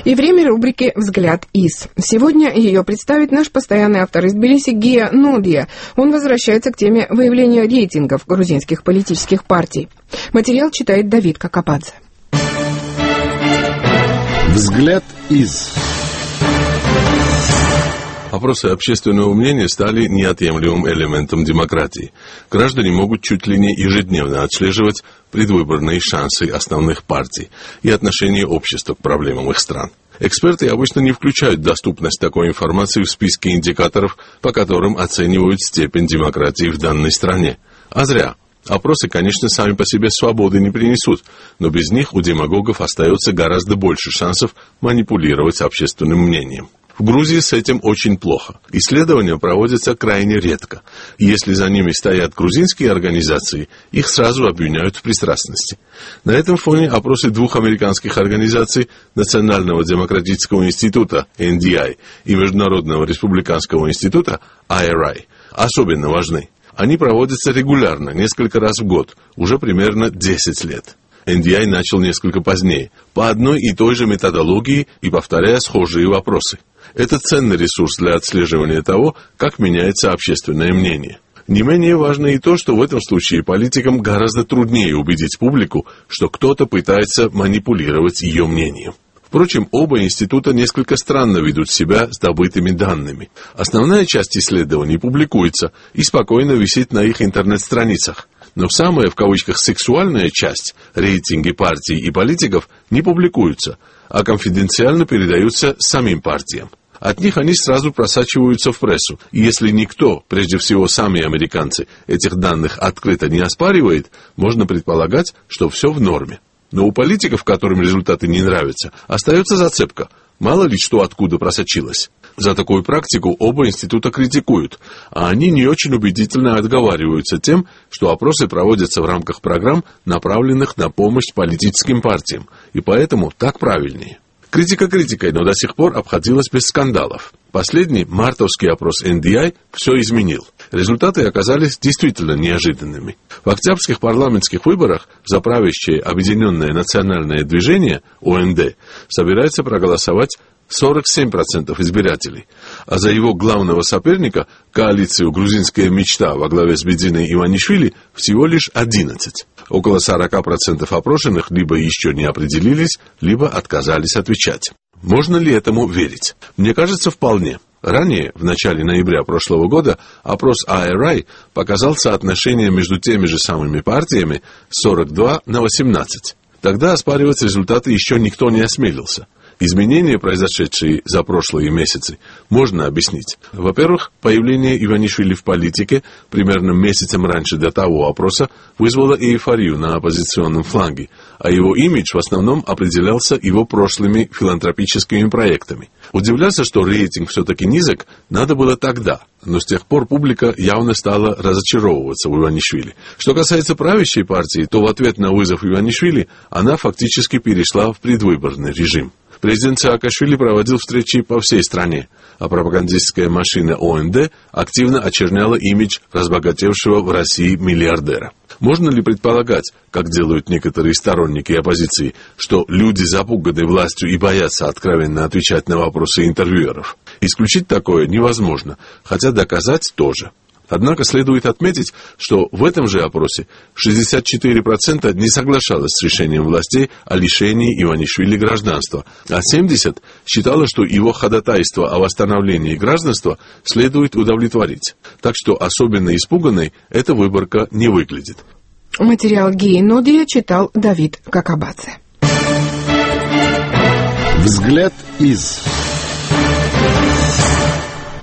И время рубрики «Взгляд из». Сегодня ее представит наш постоянный автор из Тбилиси Гия Нодия. Он возвращается к теме выявления рейтингов грузинских политических партий. Материал читает Давид Какабадзе. «Взгляд из». Опросы общественного мнения стали неотъемлемым элементом демократии. Граждане могут чуть ли не ежедневно отслеживать предвыборные шансы основных партий и отношение общества к проблемам их стран. Эксперты обычно не включают доступность такой информации в списки индикаторов, по которым оценивают степень демократии в данной стране. А зря. Опросы, конечно, сами по себе свободы не принесут, но без них у демагогов остается гораздо больше шансов манипулировать общественным мнением. В Грузии с этим очень плохо. Исследования проводятся крайне редко. И если за ними стоят грузинские организации, их сразу обвиняют в пристрастности. На этом фоне опросы двух американских организаций Национального демократического института NDI и Международного республиканского института IRI особенно важны. Они проводятся регулярно, несколько раз в год, уже примерно 10 лет. NDI начал несколько позднее, по одной и той же методологии и повторяя схожие вопросы. Это ценный ресурс для отслеживания того, как меняется общественное мнение. Не менее важно и то, что в этом случае политикам гораздо труднее убедить публику, что кто-то пытается манипулировать ее мнением. Впрочем, оба института несколько странно ведут себя с добытыми данными. Основная часть исследований публикуется и спокойно висит на их интернет-страницах. Но самая, в кавычках, сексуальная часть, рейтинги партий и политиков, не публикуются, а конфиденциально передаются самим партиям. От них они сразу просачиваются в прессу, и если никто, прежде всего сами американцы, этих данных открыто не оспаривает, можно предполагать, что все в норме. Но у политиков, которым результаты не нравятся, остается зацепка. Мало ли что откуда просочилось. За такую практику оба института критикуют, а они не очень убедительно отговариваются тем, что опросы проводятся в рамках программ, направленных на помощь политическим партиям, и поэтому так правильнее. Критика критикой, но до сих пор обходилась без скандалов. Последний мартовский опрос NDI все изменил. Результаты оказались действительно неожиданными. В октябрьских парламентских выборах за правящее Объединенное национальное движение, ОНД, собирается проголосовать 47% избирателей, а за его главного соперника, коалицию «Грузинская мечта» во главе с Бедзиной Иванишвили, всего лишь 11%. Около 40% опрошенных либо еще не определились, либо отказались отвечать. Можно ли этому верить? Мне кажется, вполне. Ранее, в начале ноября прошлого года, опрос IRI показал соотношение между теми же самыми партиями 42/18. Тогда оспаривать результаты еще никто не осмелился. Изменения, произошедшие за прошлые месяцы, можно объяснить. Во-первых, появление Иванишвили в политике примерно месяцем раньше до того опроса вызвало эйфорию на оппозиционном фланге, а его имидж в основном определялся его прошлыми филантропическими проектами. Удивляться, что рейтинг все-таки низок, надо было тогда, но с тех пор публика явно стала разочаровываться в Иванишвили. Что касается правящей партии, то в ответ на вызов Иванишвили она фактически перешла в предвыборный режим. Президент Саакашвили проводил встречи по всей стране, а пропагандистская машина ОНД активно очерняла имидж разбогатевшего в России миллиардера. Можно ли предполагать, как делают некоторые сторонники оппозиции, что люди запуганы властью и боятся откровенно отвечать на вопросы интервьюеров? Исключить такое невозможно, хотя доказать тоже. Однако следует отметить, что в этом же опросе 64% не соглашалось с решением властей о лишении Иванишвили гражданства, а 70% считало, что его ходатайство о восстановлении гражданства следует удовлетворить. Так что особенно испуганной эта выборка не выглядит. Материал Гии Нодия читал Давид Какабадзе. «Взгляд из».